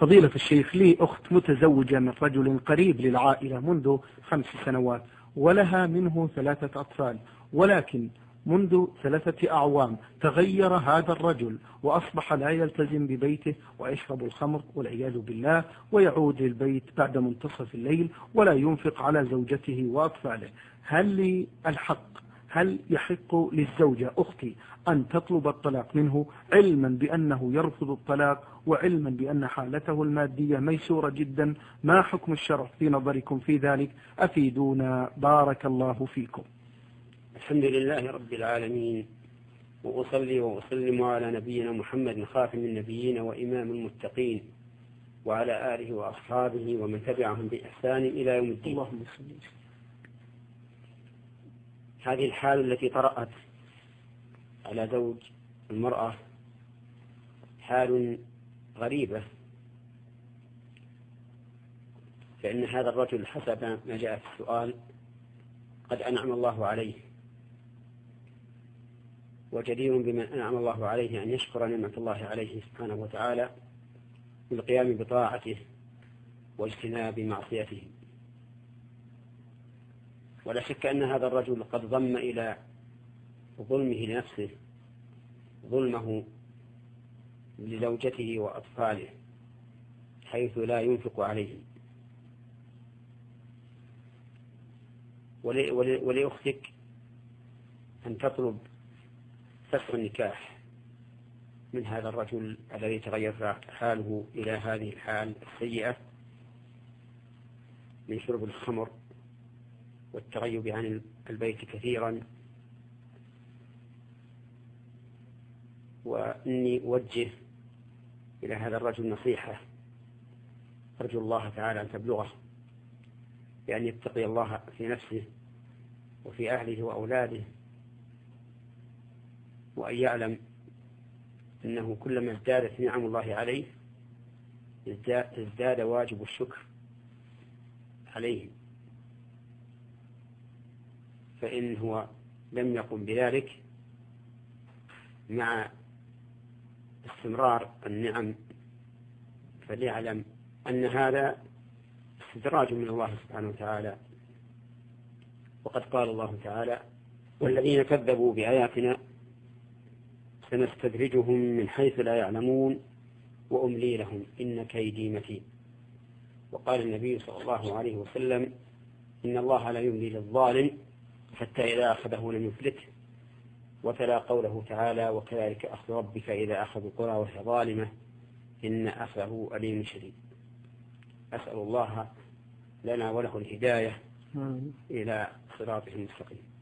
فضيلة الشيخ، لي أخت متزوجة من رجل قريب للعائلة منذ 5 سنوات، ولها منه 3 أطفال، ولكن منذ 3 أعوام تغير هذا الرجل وأصبح لا يلتزم ببيته ويشرب الخمر والعياذ بالله، ويعود للبيت بعد منتصف الليل ولا ينفق على زوجته وأطفاله. هل لي الحق، هل يحق للزوجة أختي أن تطلب الطلاق منه علما بأنه يرفض الطلاق وعلما بأن حالته المادية ميسورة جدا؟ ما حكم الشرع في نظركم في ذلك؟ أفيدونا بارك الله فيكم. الحمد لله رب العالمين، وأصلي وأسلم على نبينا محمد خاتم النبيين وإمام المتقين، وعلى آله وأصحابه ومن تبعهم بإحسان إلى يوم الدين. اللهم صل وسلم. هذه الحال التي طرأت على زوج المرأة حال غريبة، فإن هذا الرجل حسب ما جاء في السؤال قد أنعم الله عليه، وجدير بمن أنعم الله عليه أن يشكر نعمة الله عليه سبحانه وتعالى بالقيام بطاعته واجتناب معصيته. ولا شك أن هذا الرجل قد ضم إلى ظلمه لنفسه ظلمه لزوجته وأطفاله، حيث لا ينفق عليهم. ولأختك أن تطلب فسخ النكاح من هذا الرجل الذي تغير حاله إلى هذه الحال السيئة من شرب الخمر والتغيب عن البيت كثيرا. وإني أوجه إلى هذا الرجل نصيحة أرجو الله تعالى أن تبلغه، بأن يتقي الله في نفسه وفي أهله وأولاده، وأن يعلم أنه كلما ازدادت نعم الله عليه ازداد واجب الشكر عليه، فإن هو لم يقم بذلك مع استمرار النعم فليعلم أن هذا استدراج من الله سبحانه وتعالى. وقد قال الله تعالى: والذين كذبوا بآياتنا سنستدرجهم من حيث لا يعلمون وأملي لهم إن كيدي متين. وقال النبي صلى الله عليه وسلم: إن الله لا يملي للظالم حتى إذا أخذه لم يفلته. وتلا قوله تعالى: وكذلك أخذ ربك إذا أخذ القرى وهي ظالمة إن أخذه أليم شديد. أسأل الله لنا وله الهداية إلى صراطه المستقيم.